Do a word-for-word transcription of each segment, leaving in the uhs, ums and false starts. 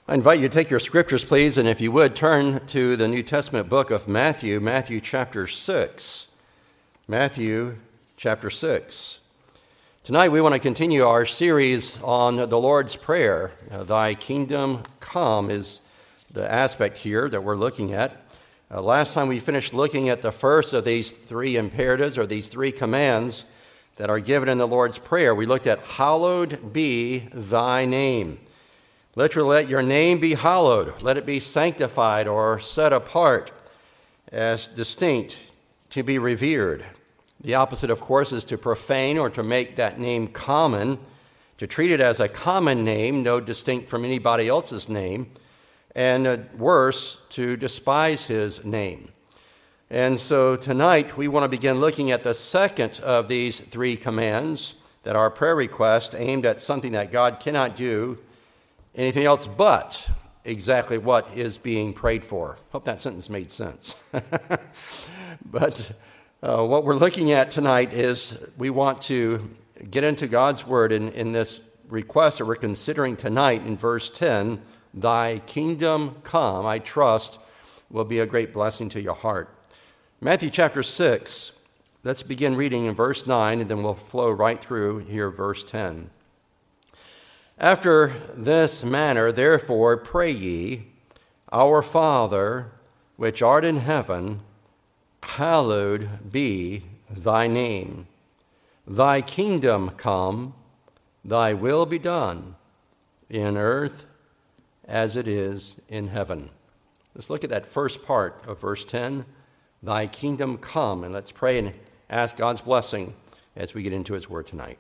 I invite you to take your scriptures, please, and if you would, turn to the New Testament book of Matthew, Matthew chapter six. Matthew chapter six. Tonight we want to continue our series on the Lord's Prayer. Uh, Thy kingdom come is the aspect here that we're looking at. Uh, last time we finished looking at the first of these three imperatives, or these three commands that are given in the Lord's Prayer. We looked at, hallowed be thy name. Literally, let your name be hallowed. Let it be sanctified or set apart as distinct, to be revered. The opposite, of course, is to profane or to make that name common, to treat it as a common name, no distinct from anybody else's name, and uh, worse, to despise his name. And so tonight we want to begin looking at the second of these three commands, that our prayer request aimed at something that God cannot do anything else but exactly what is being prayed for. Hope that sentence made sense. But uh, what we're looking at tonight is we want to get into God's word in, in this request that we're considering tonight in verse ten. Thy kingdom come, I trust, will be a great blessing to your heart. Matthew chapter six, let's begin reading in verse nine, and then we'll flow right through here, verse ten. After this manner, therefore, pray ye, Our Father, which art in heaven, hallowed be thy name. Thy kingdom come, thy will be done, in earth as it is in heaven. Let's look at that first part of verse ten, thy kingdom come, and let's pray and ask God's blessing as we get into his word tonight.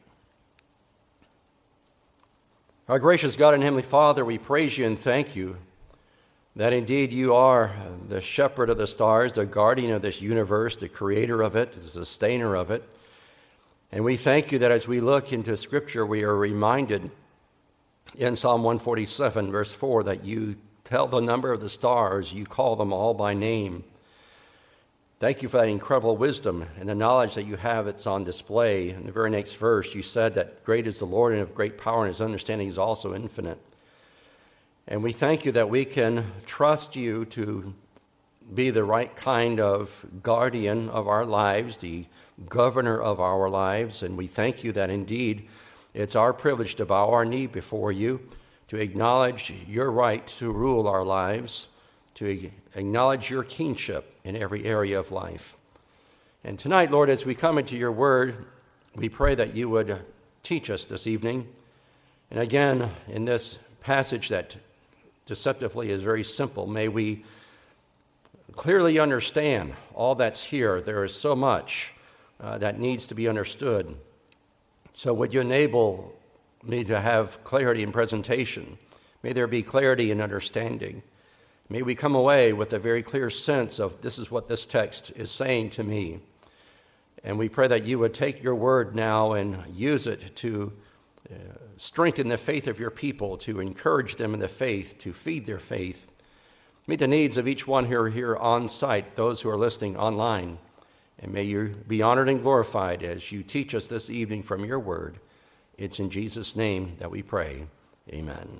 Our gracious God and Heavenly Father, we praise you and thank you that indeed you are the shepherd of the stars, the guardian of this universe, the creator of it, the sustainer of it. And we thank you that as we look into Scripture, we are reminded in Psalm one forty-seven, verse four, that you tell the number of the stars, you call them all by name. Thank you for that incredible wisdom and the knowledge that you have. It's on display. In the very next verse, you said that great is the Lord and of great power, and his understanding is also infinite. And we thank you that we can trust you to be the right kind of guardian of our lives, the governor of our lives. And we thank you that indeed it's our privilege to bow our knee before you, to acknowledge your right to rule our lives, to acknowledge your kingship in every area of life. And tonight, Lord, as we come into your word, we pray that you would teach us this evening. And again, in this passage that deceptively is very simple, may we clearly understand all that's here. There is so much uh, that needs to be understood. So would you enable me to have clarity in presentation? May there be clarity in understanding. May we come away with a very clear sense of this is what this text is saying to me. And we pray that you would take your word now and use it to uh, strengthen the faith of your people, to encourage them in the faith, to feed their faith. Meet the needs of each one here, here on site, those who are listening online. And may you be honored and glorified as you teach us this evening from your word. It's in Jesus' name that we pray. Amen.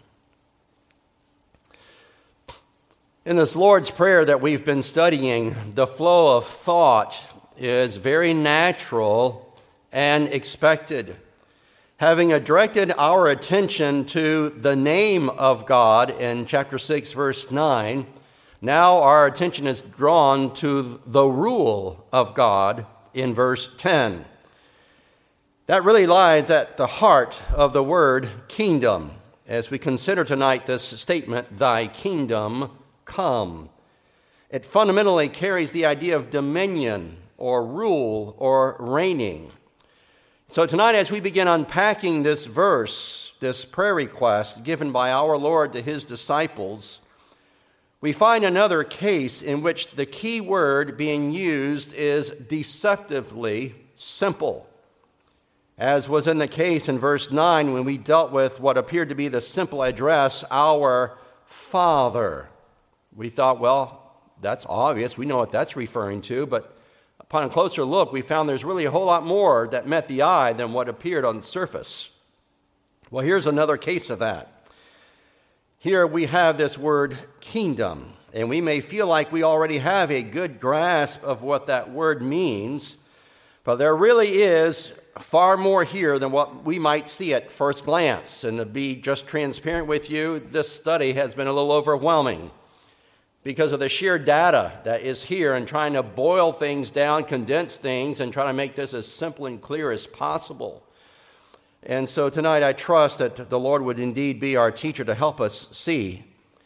In this Lord's Prayer that we've been studying, the flow of thought is very natural and expected. Having directed our attention to the name of God in chapter six, verse nine, now our attention is drawn to the rule of God in verse ten. That really lies at the heart of the word kingdom as we consider tonight this statement, thy kingdom come. It fundamentally carries the idea of dominion or rule or reigning. So tonight, as we begin unpacking this verse, this prayer request given by our Lord to his disciples, we find another case in which the key word being used is deceptively simple. As was in the case in verse nine when we dealt with what appeared to be the simple address, our Father. We thought, well, that's obvious. We know what that's referring to. But upon a closer look, we found there's really a whole lot more that met the eye than what appeared on the surface. Well, here's another case of that. Here we have this word kingdom, and we may feel like we already have a good grasp of what that word means, but there really is far more here than what we might see at first glance. And to be just transparent with you, this study has been a little overwhelming because of the sheer data that is here and trying to boil things down, condense things, and try to make this as simple and clear as possible. And so tonight I trust that the Lord would indeed be our teacher to help us see.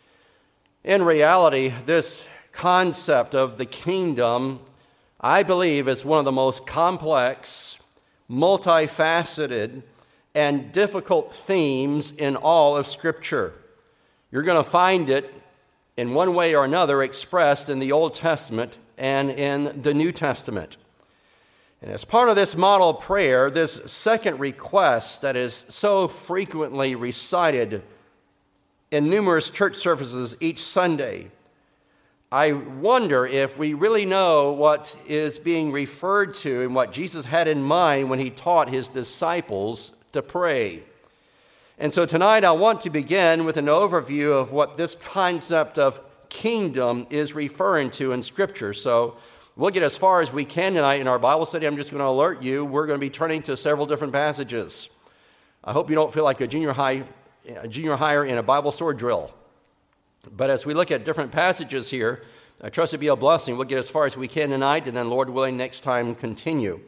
In reality, this concept of the kingdom, I believe, is one of the most complex, multifaceted, and difficult themes in all of Scripture. You're going to find it in one way or another expressed in the Old Testament and in the New Testament. And as part of this model prayer, this second request that is so frequently recited in numerous church services each Sunday, I wonder if we really know what is being referred to and what Jesus had in mind when he taught his disciples to pray. And so tonight I want to begin with an overview of what this concept of kingdom is referring to in Scripture. So we'll get as far as we can tonight in our Bible study. I'm just going to alert you, we're going to be turning to several different passages. I hope you don't feel like a junior high, a junior higher in a Bible sword drill. But as we look at different passages here, I trust it'll be a blessing. We'll get as far as we can tonight, and then, Lord willing, next time continue.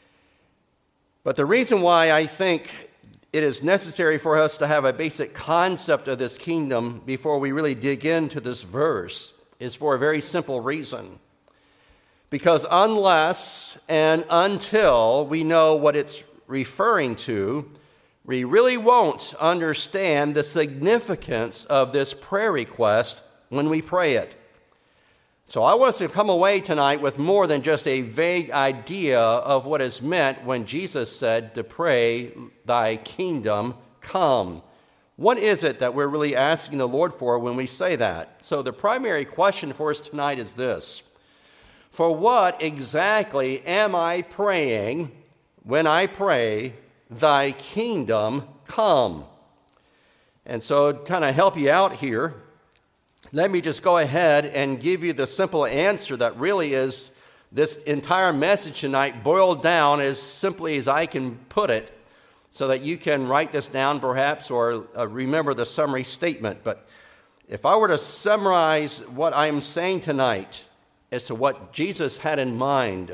But the reason why I think it is necessary for us to have a basic concept of this kingdom before we really dig into this verse is for a very simple reason. Because unless and until we know what it's referring to, we really won't understand the significance of this prayer request when we pray it. So I want us to come away tonight with more than just a vague idea of what is meant when Jesus said to pray, "Thy kingdom come." What is it that we're really asking the Lord for when we say that? So the primary question for us tonight is this: for what exactly am I praying when I pray, "Thy kingdom come"? And so to kind of help you out here, let me just go ahead and give you the simple answer that really is this entire message tonight boiled down as simply as I can put it, so that you can write this down perhaps or uh, remember the summary statement. But if I were to summarize what I'm saying tonight as to what Jesus had in mind,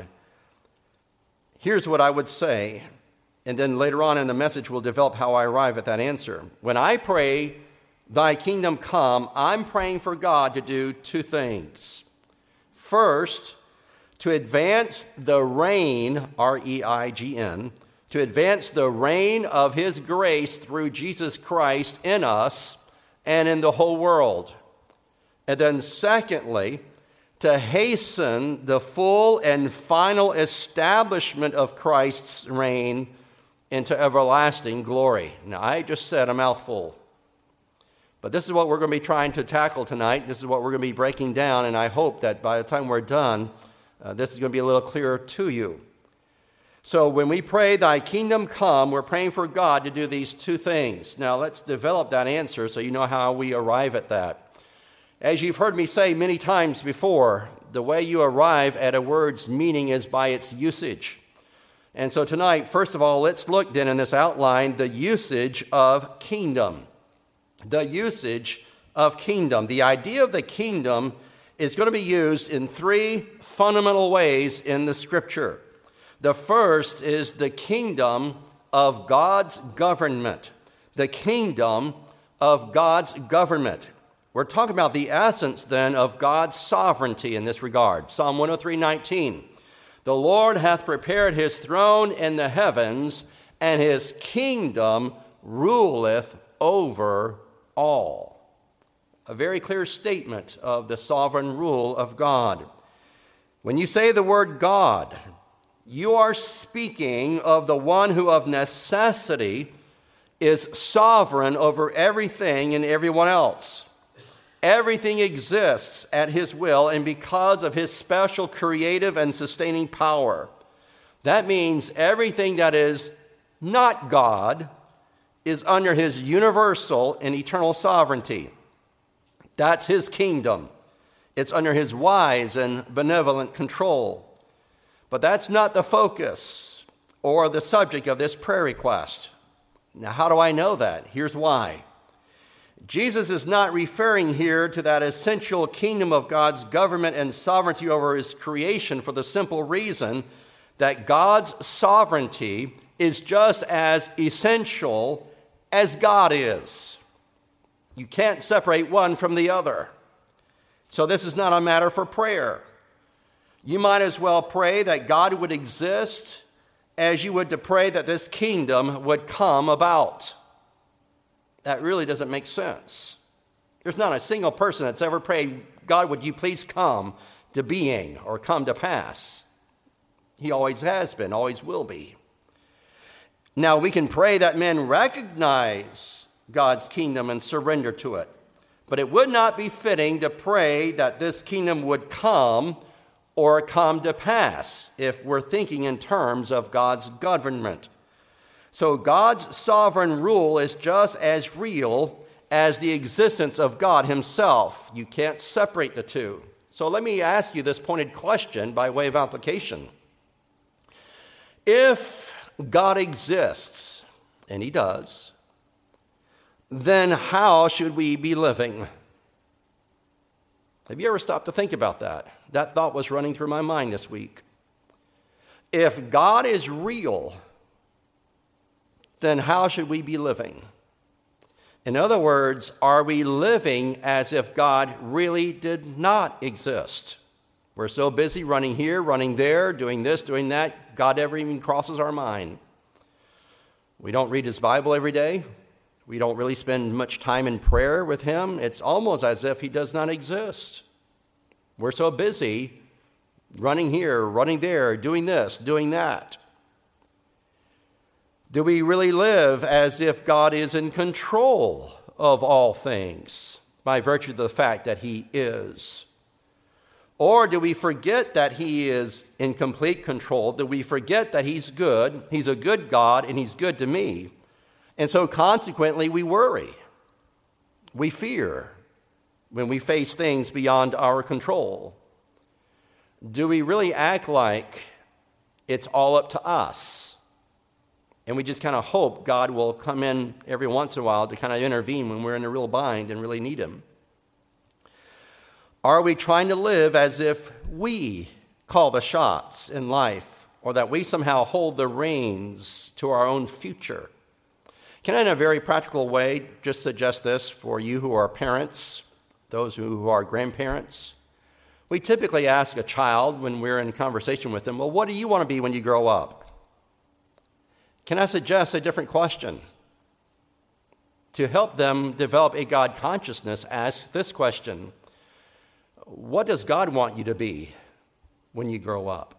here's what I would say. And then later on in the message, we'll develop how I arrive at that answer. When I pray, "Thy kingdom come," I'm praying for God to do two things. First, to advance the reign, R E I G N, to advance the reign of his grace through Jesus Christ in us and in the whole world. And then secondly, to hasten the full and final establishment of Christ's reign into everlasting glory. Now, I just said a mouthful. But this is what we're going to be trying to tackle tonight. This is what we're going to be breaking down, and I hope that by the time we're done, uh, this is going to be a little clearer to you. So when we pray, "Thy kingdom come," we're praying for God to do these two things. Now let's develop that answer so you know how we arrive at that. As you've heard me say many times before, the way you arrive at a word's meaning is by its usage. And so tonight, first of all, let's look then in this outline, the usage of kingdom. The usage of kingdom. The idea of the kingdom is going to be used in three fundamental ways in the Scripture. The first is the kingdom of God's government. The kingdom of God's government. We're talking about the essence then of God's sovereignty in this regard. Psalm one oh three nineteen. "The Lord hath prepared his throne in the heavens, and his kingdom ruleth over all." A very clear statement of the sovereign rule of God. When you say the word God, you are speaking of the one who of necessity is sovereign over everything and everyone else. Everything exists at his will and because of his special creative and sustaining power. That means everything that is not God is under his universal and eternal sovereignty. That's his kingdom. It's under his wise and benevolent control. But that's not the focus or the subject of this prayer request. Now, how do I know that? Here's why. Jesus is not referring here to that essential kingdom of God's government and sovereignty over his creation for the simple reason that God's sovereignty is just as essential as God is. You can't separate one from the other. So this is not a matter for prayer. You might as well pray that God would exist as you would to pray that this kingdom would come about. That really doesn't make sense. There's not a single person that's ever prayed, God, would you please come to being or come to pass? He always has been, always will be. Now, we can pray that men recognize God's kingdom and surrender to it. But it would not be fitting to pray that this kingdom would come or come to pass if we're thinking in terms of God's government. So God's sovereign rule is just as real as the existence of God himself. You can't separate the two. So let me ask you this pointed question by way of application. If God exists, and he does, then how should we be living? Have you ever stopped to think about that? That thought was running through my mind this week. If God is real, then how should we be living? In other words, are we living as if God really did not exist? We're so busy running here, running there, doing this, doing that, God never even crosses our mind. We don't read his Bible every day. We don't really spend much time in prayer with him. It's almost as if he does not exist. We're so busy running here, running there, doing this, doing that. Do we really live as if God is in control of all things by virtue of the fact that he is? Or do we forget that he is in complete control? Do we forget that he's good, he's a good God, and he's good to me? And so consequently, we worry. We fear when we face things beyond our control. Do we really act like it's all up to us? And we just kind of hope God will come in every once in a while to kind of intervene when we're in a real bind and really need him. Are we trying to live as if we call the shots in life, or that we somehow hold the reins to our own future? Can I, in a very practical way, just suggest this for you who are parents, those who are grandparents? We typically ask a child when we're in conversation with them, well, what do you want to be when you grow up? Can I suggest a different question? To help them develop a God consciousness, ask this question: what does God want you to be when you grow up?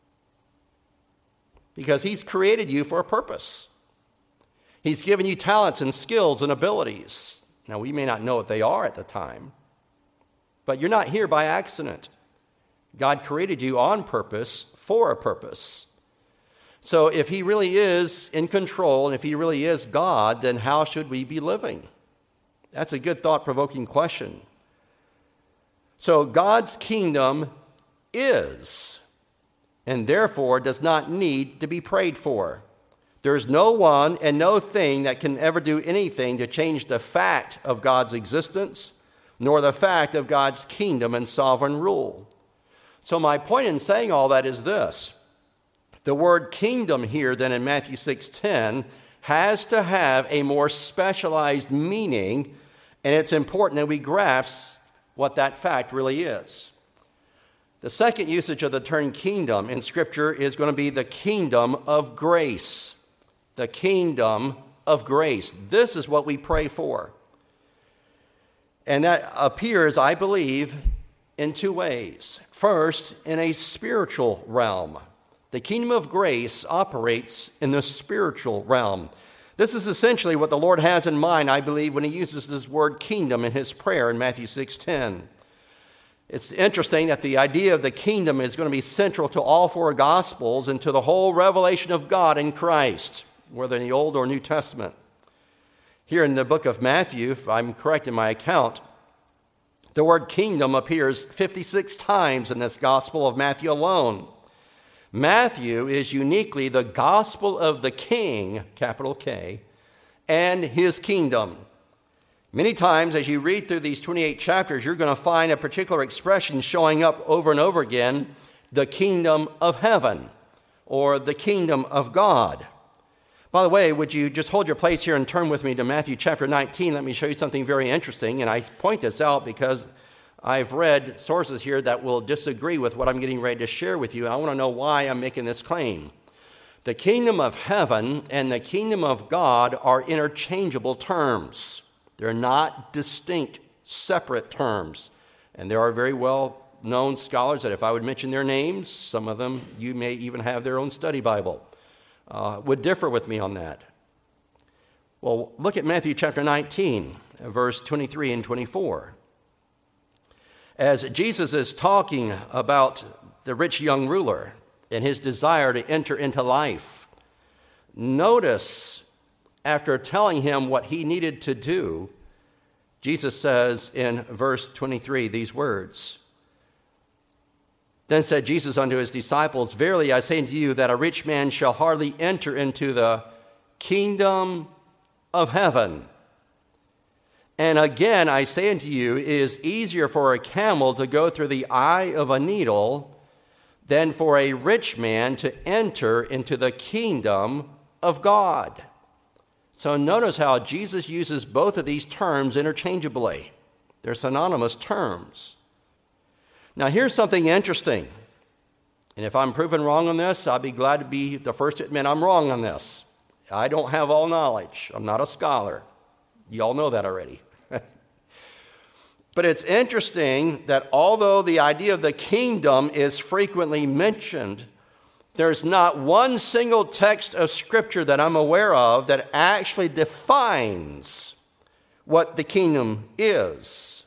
Because he's created you for a purpose. He's given you talents and skills and abilities. Now, we may not know what they are at the time, but you're not here by accident. God created you on purpose for a purpose. So if he really is in control and if he really is God, then how should we be living? That's a good thought-provoking question. So God's kingdom is, and therefore does not need to be prayed for. There's no one and no thing that can ever do anything to change the fact of God's existence, nor the fact of God's kingdom and sovereign rule. So my point in saying all that is this: the word kingdom here then in Matthew six ten has to have a more specialized meaning, and it's important that we grasp what that fact really is. The second usage of the term kingdom in Scripture is going to be the kingdom of grace. The kingdom of grace. This is what we pray for. And that appears, I believe, in two ways. First, in a spiritual realm. The kingdom of grace operates in the spiritual realm. This is essentially what the Lord has in mind, I believe, when he uses this word kingdom in his prayer in Matthew six ten. It's interesting that the idea of the kingdom is going to be central to all four Gospels and to the whole revelation of God in Christ, whether in the Old or New Testament. Here in the book of Matthew, if I'm correct in my account, The word kingdom appears fifty-six times in this Gospel of Matthew alone. Matthew is uniquely the gospel of the King, capital K, and his kingdom. Many times as you read through these twenty-eight chapters, you're going to find a particular expression showing up over and over again, the kingdom of heaven or the kingdom of God. By the way, would you just hold your place here and turn with me to Matthew chapter nineteen? Let me show you something very interesting, and I point this out because I've read sources here that will disagree with what I'm getting ready to share with you, and I want to know why I'm making this claim. The kingdom of heaven and the kingdom of God are interchangeable terms. They're not distinct, separate terms. And there are very well-known scholars that if I would mention their names, some of them, you may even have their own study Bible, uh, would differ with me on that. Well, look at Matthew chapter nineteen, verse twenty-three and twenty-four. As Jesus is talking about the rich young ruler and his desire to enter into life, notice after telling him what he needed to do, Jesus says in verse twenty-three these words. Then said Jesus unto his disciples, Verily I say unto you that a rich man shall hardly enter into the kingdom of heaven. And again I say unto you, it is easier for a camel to go through the eye of a needle than for a rich man to enter into the kingdom of God. So notice how Jesus uses both of these terms interchangeably. They're synonymous terms. Now here's something interesting. And if I'm proven wrong on this, I'll be glad to be the first to admit I'm wrong on this. I don't have all knowledge. I'm not a scholar. You all know that already. But it's interesting that although the idea of the kingdom is frequently mentioned, there's not one single text of Scripture that I'm aware of that actually defines what the kingdom is.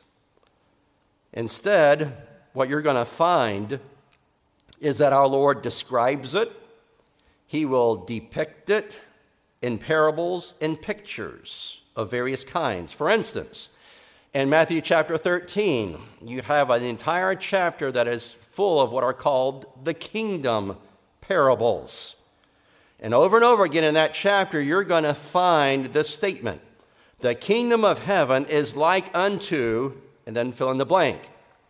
Instead, what you're going to find is that our Lord describes it. He will depict it in parables and pictures of various kinds. For instance, in Matthew chapter thirteen, you have an entire chapter that is full of what are called the kingdom parables. And over and over again in that chapter, you're going to find this statement. The kingdom of heaven is like unto, and then fill in the blank.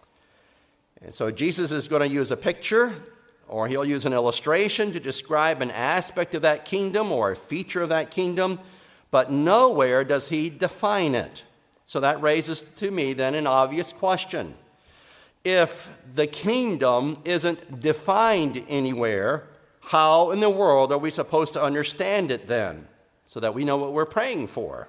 And so Jesus is going to use a picture, or he'll use an illustration to describe an aspect of that kingdom or a feature of that kingdom, but nowhere does he define it. So that raises to me then an obvious question. If the kingdom isn't defined anywhere, how in the world are we supposed to understand it then, so that we know what we're praying for?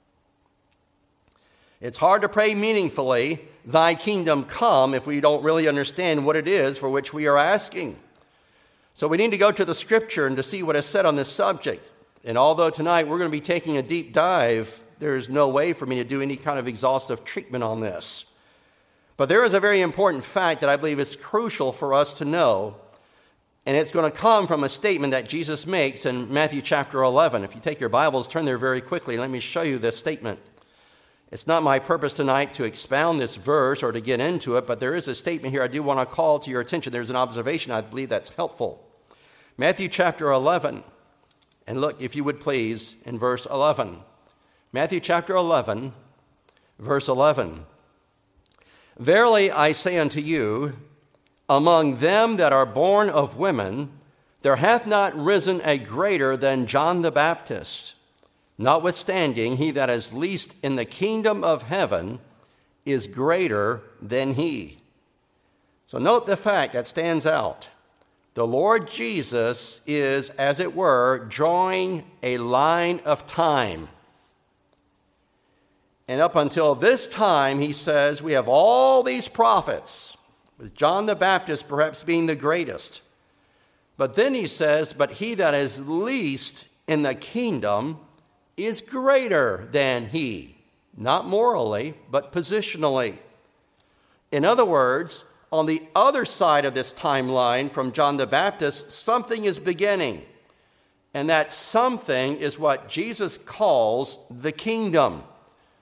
It's hard to pray meaningfully, thy kingdom come, if we don't really understand what it is for which we are asking. So we need to go to the Scripture and to see what is said on this subject. And although tonight we're going to be taking a deep dive, there's no way for me to do any kind of exhaustive treatment on this. But there is a very important fact that I believe is crucial for us to know, and it's going to come from a statement that Jesus makes in Matthew chapter eleven. If you take your Bibles, turn there very quickly. Let me show you this statement. It's not my purpose tonight to expound this verse or to get into it, but there is a statement here I do want to call to your attention. There's an observation I believe that's helpful. Matthew chapter eleven, and look, if you would please, in verse eleven. Matthew chapter eleven, verse eleven. Verily I say unto you, among them that are born of women, there hath not risen a greater than John the Baptist. Notwithstanding, he that is least in the kingdom of heaven is greater than he. So note the fact that stands out. The Lord Jesus is, as it were, drawing a line of time. And up until this time, he says, we have all these prophets, with John the Baptist perhaps being the greatest. But then he says, but he that is least in the kingdom is greater than he. Not morally, but positionally. In other words, on the other side of this timeline from John the Baptist, something is beginning. And that something is what Jesus calls the kingdom.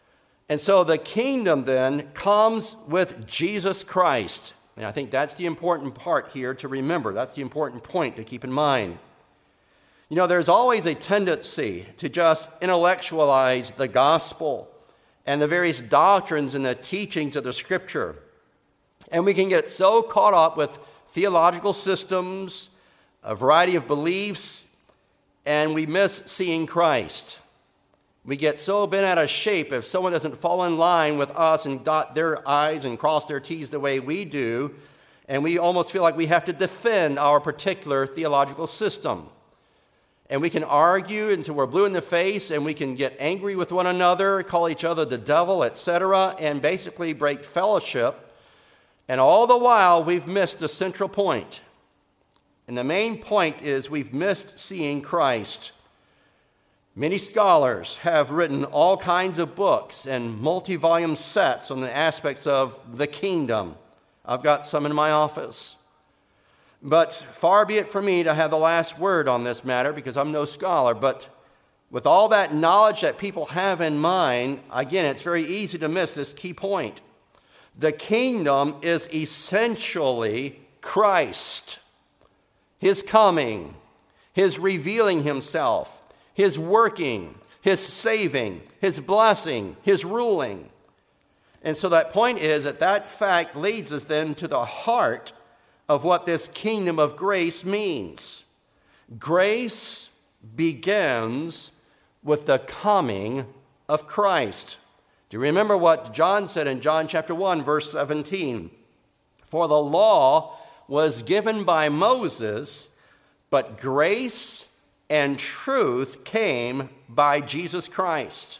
And so the kingdom then comes with Jesus Christ. And I think that's the important part here to remember. That's the important point to keep in mind. You know, there's always a tendency to just intellectualize the gospel and the various doctrines and the teachings of the Scripture. And we can get so caught up with theological systems, a variety of beliefs, and we miss seeing Christ. We get so bent out of shape if someone doesn't fall in line with us and dot their I's and cross their T's the way we do, and we almost feel like we have to defend our particular theological system. And we can argue until we're blue in the face, and we can get angry with one another, call each other the devil, et cetera, and basically break fellowship. And all the while, we've missed the central point. And the main point is we've missed seeing Christ. Many scholars have written all kinds of books and multi-volume sets on the aspects of the kingdom. I've got some in my office. But far be it from me to have the last word on this matter because I'm no scholar. But with all that knowledge that people have in mind, again, it's very easy to miss this key point. The kingdom is essentially Christ, his coming, his revealing himself, his working, his saving, his blessing, his ruling. And so that point is that that fact leads us then to the heart of what this kingdom of grace means. Grace begins with the coming of Christ. Do you remember what John said in John chapter one, verse seventeen? For the law was given by Moses, but grace and truth came by Jesus Christ.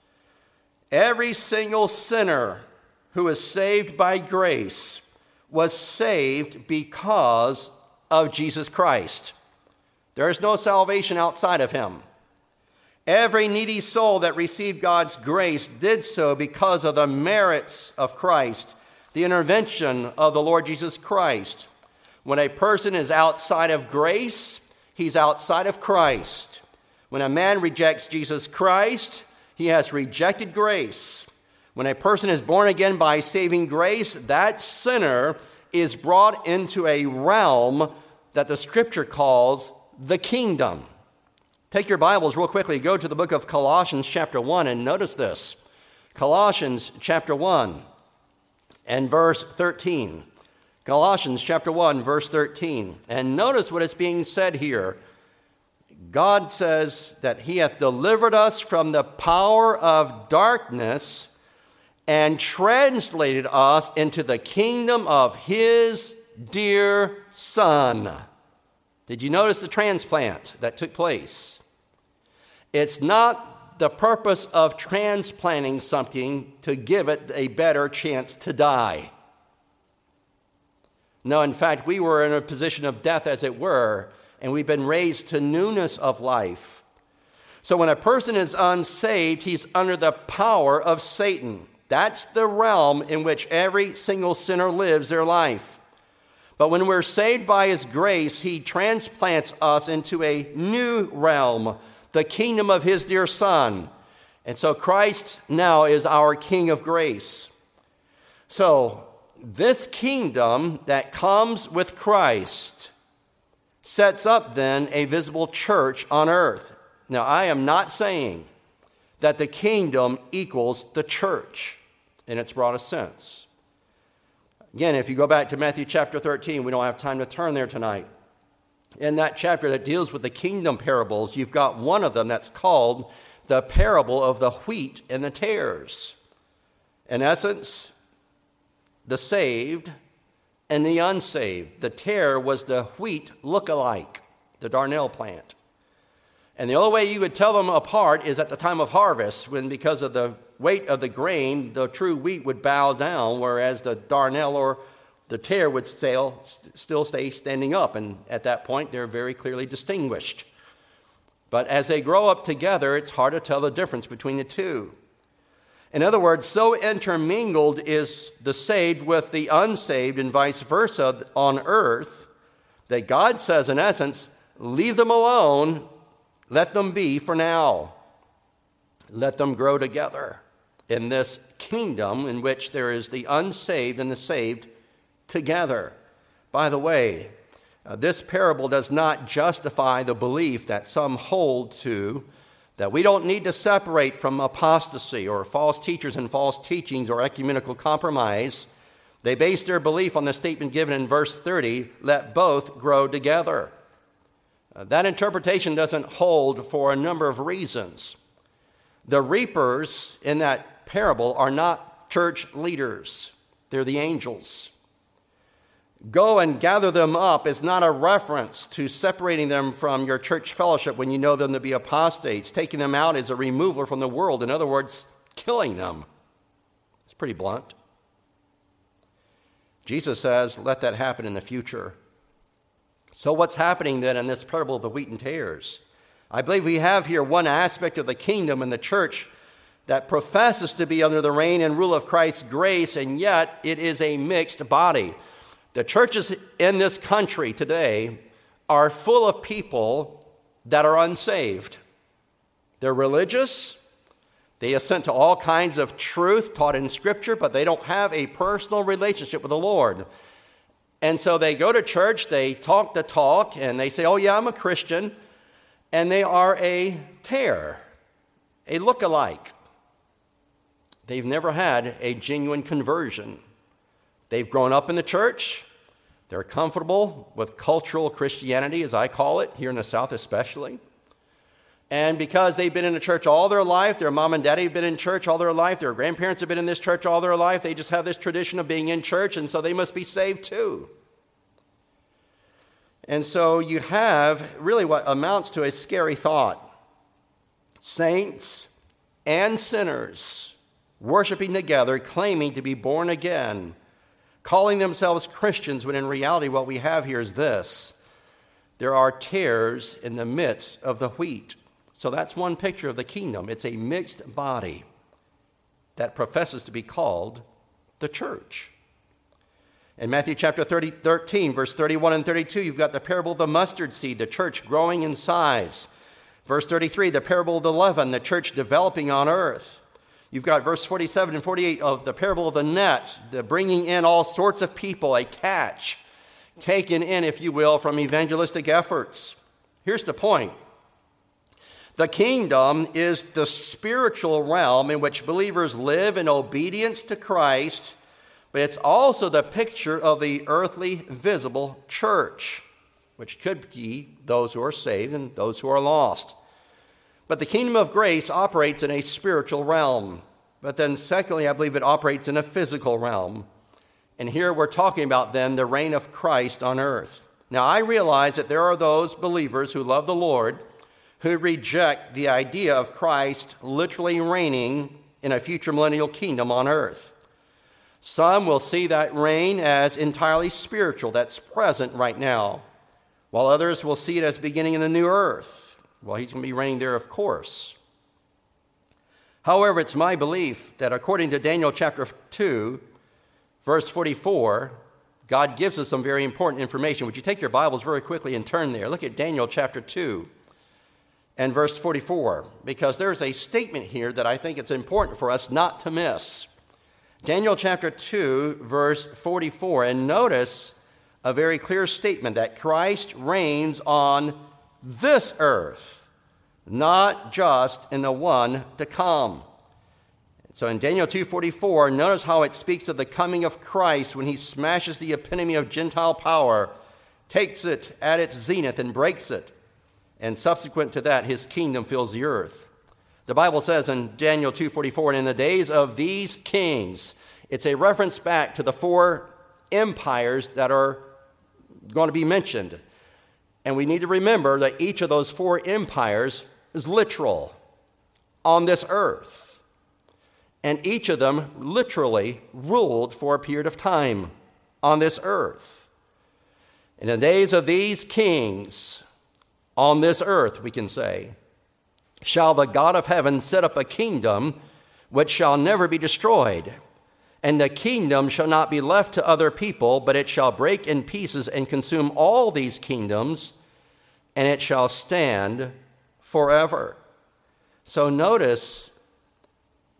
Every single sinner who is saved by grace was saved because of Jesus Christ. There is no salvation outside of him. Every needy soul that received God's grace did so because of the merits of Christ, the intervention of the Lord Jesus Christ. When a person is outside of grace, he's outside of Christ. When a man rejects Jesus Christ, he has rejected grace. When a person is born again by saving grace, that sinner is brought into a realm that the Scripture calls the kingdom. Take your Bibles real quickly. Go to the book of Colossians chapter one and notice this. Colossians chapter one and verse thirteen. Colossians chapter one, verse thirteen. And notice what is being said here. God says that he hath delivered us from the power of darkness and translated us into the kingdom of his dear Son. Did you notice the transplant that took place? It's not the purpose of transplanting something to give it a better chance to die. No, in fact, we were in a position of death, as it were, and we've been raised to newness of life. So when a person is unsaved, he's under the power of Satan. That's the realm in which every single sinner lives their life. But when we're saved by his grace, he transplants us into a new realm, the kingdom of his dear Son. And so Christ now is our King of grace. So this kingdom that comes with Christ sets up then a visible church on earth. Now, I am not saying that the kingdom equals the church in its broadest sense. Again, if you go back to Matthew chapter thirteen, we don't have time to turn there tonight. In that chapter that deals with the kingdom parables, you've got one of them that's called the parable of the wheat and the tares. In essence, the saved and the unsaved. The tare was the wheat look-alike, the darnel plant. And the only way you could tell them apart is at the time of harvest, when because of the weight of the grain, the true wheat would bow down, whereas the darnel or the tare would sail, st- still stay standing up. And at that point, they're very clearly distinguished. But as they grow up together, it's hard to tell the difference between the two. In other words, so intermingled is the saved with the unsaved and vice versa on earth that God says, in essence, leave them alone, let them be for now. Let them grow together. in this kingdom in which there is the unsaved and the saved together. By the way, uh, this parable does not justify the belief that some hold to that we don't need to separate from apostasy or false teachers and false teachings or ecumenical compromise. They base their belief on the statement given in verse thirty, let both grow together. Uh, that interpretation doesn't hold for a number of reasons. The reapers in that parable are not church leaders. They're the angels. Go and gather them up is not a reference to separating them from your church fellowship when you know them to be apostates. Taking them out is a removal from the world. In other words, killing them. It's pretty blunt. Jesus says, let that happen in the future. So what's happening then in this parable of the wheat and tares? I believe we have here one aspect of the kingdom and the church that professes to be under the reign and rule of Christ's grace, and yet it is a mixed body. The churches in this country today are full of people that are unsaved. They're religious. They assent to all kinds of truth taught in Scripture, but they don't have a personal relationship with the Lord. And so they go to church, they talk the talk, and they say, oh yeah, I'm a Christian. And they are a tare, a look-alike. They've never had a genuine conversion. They've grown up in the church. They're comfortable with cultural Christianity, as I call it, here in the South especially. And because they've been in the church all their life, their mom and daddy have been in church all their life, their grandparents have been in this church all their life, they just have this tradition of being in church, and so they must be saved too. And so you have really what amounts to a scary thought. Saints and sinners worshiping together, claiming to be born again, calling themselves Christians, when in reality what we have here is this. There are tares in the midst of the wheat. So that's one picture of the kingdom. It's a mixed body that professes to be called the church. In Matthew chapter thirty, thirteen, verse thirty-one and thirty-two, you've got the parable of the mustard seed, the church growing in size. Verse thirty-three, the parable of the leaven, the church developing on earth. You've got verse forty-seven and forty-eight of the parable of the net, the bringing in all sorts of people, a catch taken in, if you will, from evangelistic efforts. Here's the point. The kingdom is the spiritual realm in which believers live in obedience to Christ, but it's also the picture of the earthly visible church, which could be those who are saved and those who are lost. But the kingdom of grace operates in a spiritual realm. But then secondly, I believe it operates in a physical realm. And here we're talking about then the reign of Christ on earth. Now I realize that there are those believers who love the Lord who reject the idea of Christ literally reigning in a future millennial kingdom on earth. Some will see that reign as entirely spiritual, that's present right now, while others will see it as beginning in the new earth. Well, he's going to be reigning there, of course. However, it's my belief that according to Daniel chapter two, verse forty-four, God gives us some very important information. Would you take your Bibles very quickly and turn there? Look at Daniel chapter two and verse forty-four, because there's a statement here that I think it's important for us not to miss. Daniel chapter two, verse forty-four, and notice a very clear statement that Christ reigns on this earth, not just in the one to come. So in Daniel two forty-four, notice how it speaks of the coming of Christ when he smashes the epitome of Gentile power, takes it at its zenith and breaks it. And subsequent to that, his kingdom fills the earth. The Bible says in Daniel two forty-four, and in the days of these kings, it's a reference back to the four empires that are going to be mentioned. And we need to remember that each of those four empires is literal on this earth. And each of them literally ruled for a period of time on this earth. In the days of these kings on this earth, we can say, shall the God of heaven set up a kingdom which shall never be destroyed. And the kingdom shall not be left to other people, but it shall break in pieces and consume all these kingdoms, and it shall stand forever. So notice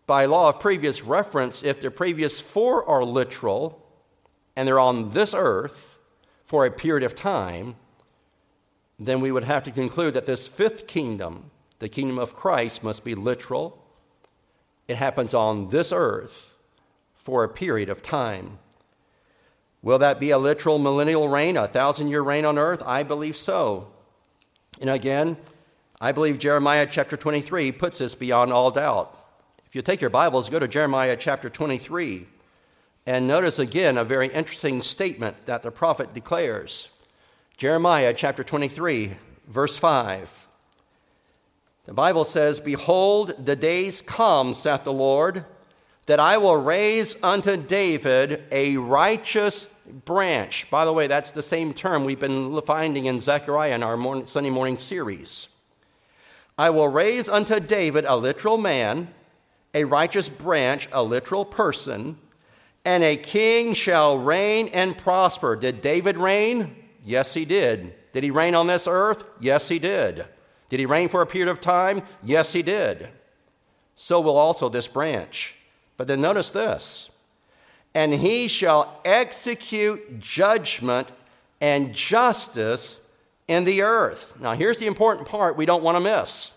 by law of previous reference, if the previous four are literal and they're on this earth for a period of time, then we would have to conclude that this fifth kingdom, the kingdom of Christ, must be literal. It happens on this earth for a period of time. Will that be a literal millennial reign, a thousand-year reign on earth? I believe so. And again, I believe Jeremiah chapter twenty-three puts this beyond all doubt. If you take your Bibles, go to Jeremiah chapter twenty-three, and notice again a very interesting statement that the prophet declares. Jeremiah chapter twenty-three, verse five. The Bible says, "Behold, the days come, saith the Lord, that I will raise unto David a righteous branch." By the way, that's the same term we've been finding in Zechariah in our morning, Sunday morning series. "I will raise unto David a literal man, a righteous branch, a literal person, and a king shall reign and prosper." Did David reign? Yes, he did. Did he reign on this earth? Yes, he did. Did he reign for a period of time? Yes, he did. So will also this branch. But then notice this. "And he shall execute judgment and justice in the earth." Now, here's the important part we don't want to miss.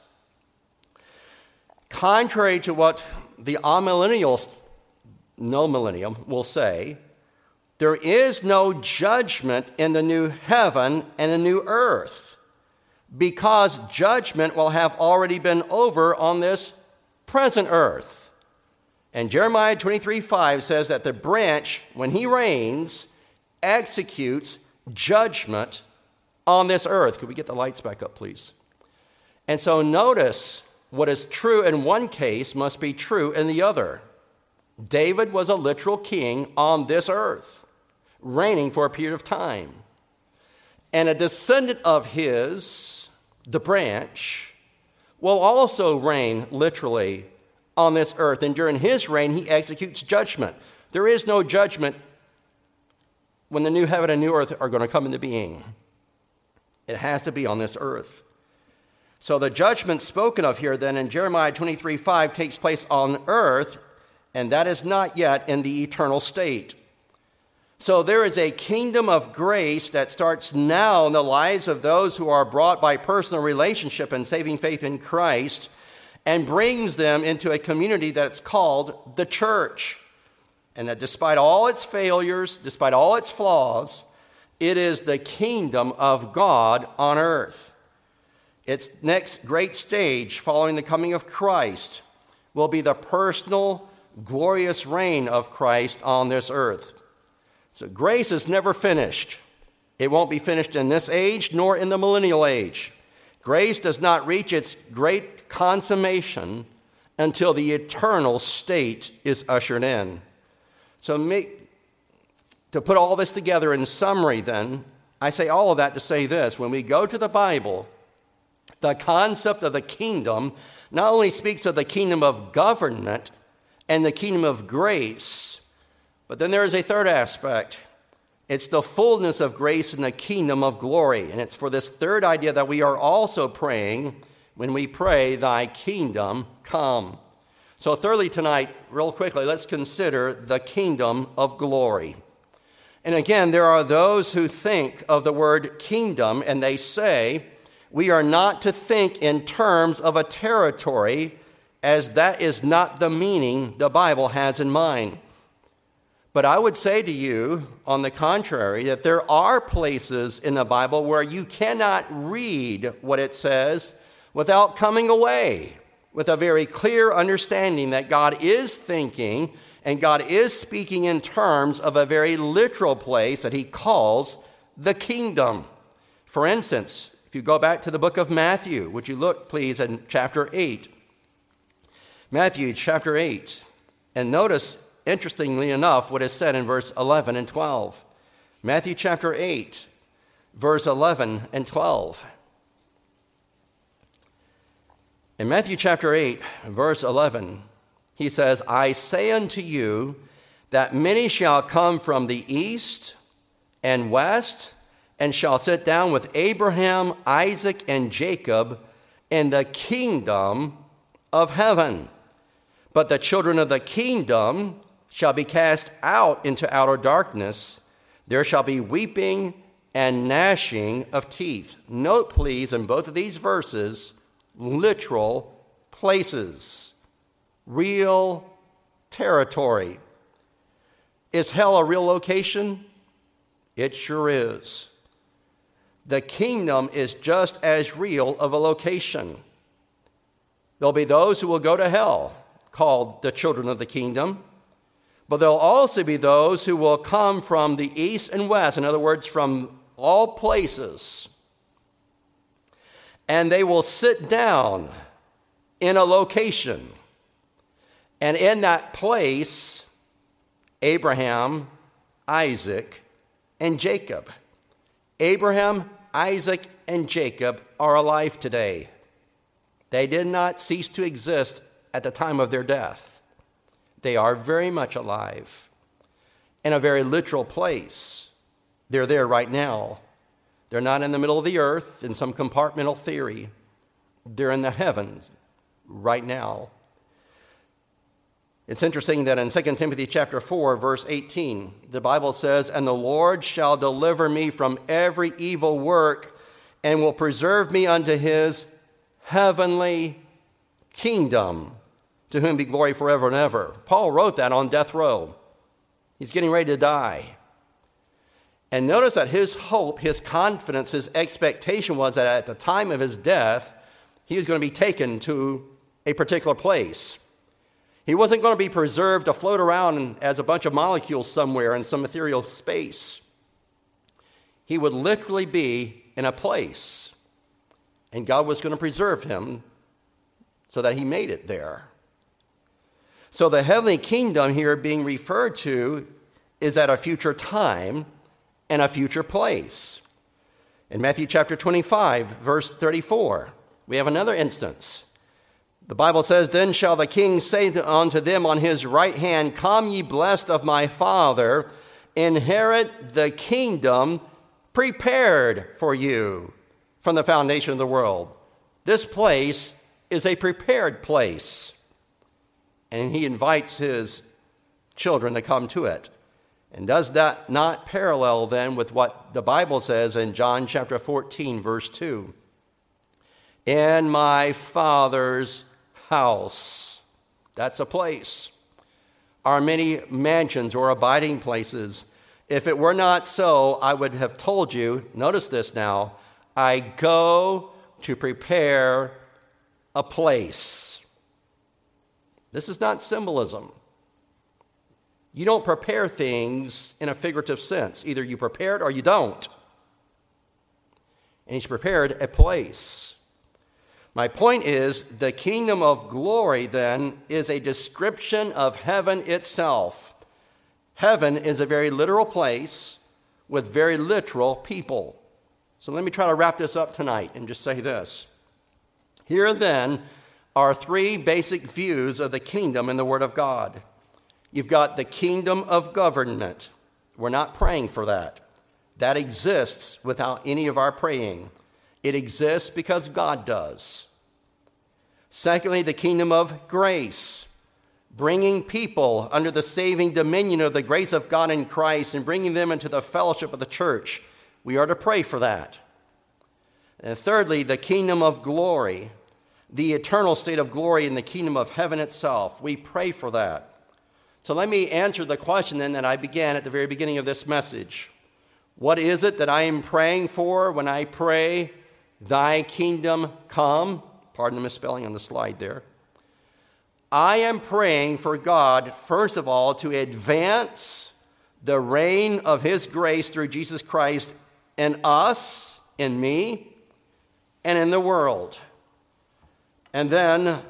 Contrary to what the amillennials, no millennium, will say, there is no judgment in the new heaven and the new earth, because judgment will have already been over on this present earth. And Jeremiah twenty-three five says that the branch, when he reigns, executes judgment on this earth. Could we get the lights back up, please? And so notice, what is true in one case must be true in the other. David was a literal king on this earth, reigning for a period of time. And a descendant of his, the branch, will also reign literally on this earth. And during his reign, he executes judgment. There is no judgment when the new heaven and new earth are going to come into being. It has to be on this earth. So the judgment spoken of here then in Jeremiah twenty-three five takes place on earth, and that is not yet in the eternal state. So there is a kingdom of grace that starts now in the lives of those who are brought by personal relationship and saving faith in Christ, and brings them into a community that's called the church. And that despite all its failures, despite all its flaws, it is the kingdom of God on earth. Its next great stage following the coming of Christ will be the personal, glorious reign of Christ on this earth. So grace is never finished. It won't be finished in this age nor in the millennial age. Grace does not reach its great consummation until the eternal state is ushered in. So make, to put all this together in summary then, I say all of that to say this. When we go to the Bible, the concept of the kingdom not only speaks of the kingdom of government and the kingdom of grace, but then there is a third aspect. It's the fullness of grace in the kingdom of glory. And it's for this third idea that we are also praying when we pray, "Thy kingdom come." So thirdly tonight, real quickly, let's consider the kingdom of glory. And again, there are those who think of the word kingdom and they say, we are not to think in terms of a territory, as that is not the meaning the Bible has in mind. But I would say to you, on the contrary, that there are places in the Bible where you cannot read what it says without coming away with a very clear understanding that God is thinking and God is speaking in terms of a very literal place that he calls the kingdom. For instance, if you go back to the book of Matthew, would you look, please, in chapter eight? Matthew chapter eight. And notice, interestingly enough, what is said in verse eleven and twelve. Matthew chapter eight, verse eleven and twelve. In Matthew chapter eight, verse eleven, he says, "I say unto you that many shall come from the east and west, and shall sit down with Abraham, Isaac, and Jacob in the kingdom of heaven. But the children of the kingdom shall be cast out into outer darkness. There shall be weeping and gnashing of teeth. Note, please, in both of these verses, literal places, real territory. Is hell a real location? It sure is. The kingdom is just as real of a location. There'll be those who will go to hell, called the children of the kingdom, but there'll also be those who will come from the east and west, in other words, from all places, and they will sit down in a location, and in that place, Abraham, Isaac, and Jacob. Abraham, Isaac, and Jacob are alive today. They did not cease to exist at the time of their death. They are very much alive in a very literal place. They're there right now. They're not in the middle of the earth in some compartmental theory. They're in the heavens right now. It's interesting that in Second Timothy chapter four, verse eighteen, the Bible says, "And the Lord shall deliver me from every evil work and will preserve me unto his heavenly kingdom, to whom be glory forever and ever." Paul wrote that on death row. He's getting ready to die. And notice that his hope, his confidence, his expectation was that at the time of his death, he was going to be taken to a particular place. He wasn't going to be preserved to float around as a bunch of molecules somewhere in some ethereal space. He would literally be in a place, and God was going to preserve him so that he made it there. So the heavenly kingdom here being referred to is at a future time and a future place. In Matthew chapter twenty-five, verse thirty-four, we have another instance. The Bible says, "Then shall the king say unto them on his right hand, Come ye blessed of my Father, inherit the kingdom prepared for you from the foundation of the world." This place is a prepared place, and he invites his children to come to it. And does that not parallel then with what the Bible says in John chapter fourteen, verse two? "In my Father's house," that's a place, "are many mansions," or abiding places. "If it were not so, I would have told you," notice this now, "I go to prepare a place." This is not symbolism. You don't prepare things in a figurative sense. Either you prepare it or you don't. And he's prepared a place. My point is, the kingdom of glory, then, is a description of heaven itself. Heaven is a very literal place with very literal people. So let me try to wrap this up tonight and just say this. Here, then, are three basic views of the kingdom in the Word of God. You've got the kingdom of government. We're not praying for that. That exists without any of our praying. It exists because God does. Secondly, the kingdom of grace, bringing people under the saving dominion of the grace of God in Christ and bringing them into the fellowship of the church. We are to pray for that. And thirdly, the kingdom of glory, the eternal state of glory in the kingdom of heaven itself. We pray for that. So let me answer the question then that I began at the very beginning of this message. What is it that I am praying for when I pray, "Thy kingdom come"? Pardon the misspelling on the slide there. I am praying for God, first of all, to advance the reign of his grace through Jesus Christ in us, in me, and in the world. And then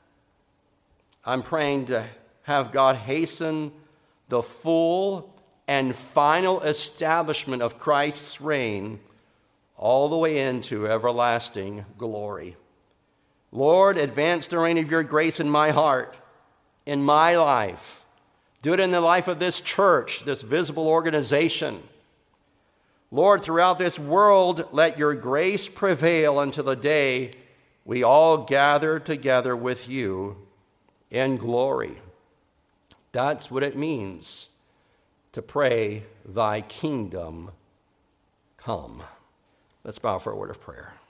I'm praying to have God hasten the full and final establishment of Christ's reign all the way into everlasting glory. Lord, advance the reign of your grace in my heart, in my life. Do it in the life of this church, this visible organization. Lord, throughout this world, let your grace prevail until the day we all gather together with you and glory. That's what it means to pray, thy kingdom come. Let's bow for a word of prayer.